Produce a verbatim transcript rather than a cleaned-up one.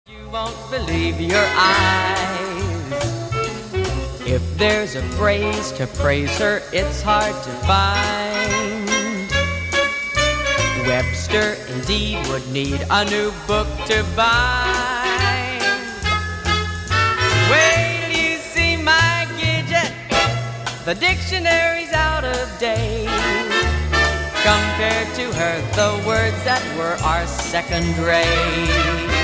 You won't believe your eyes. If there's a phrase to praise her, it's hard to find. Webster indeed would need a new book to buy. Wait till you see my Gidget, the dictionary's out of date. Compared to her, the words that were are second rate.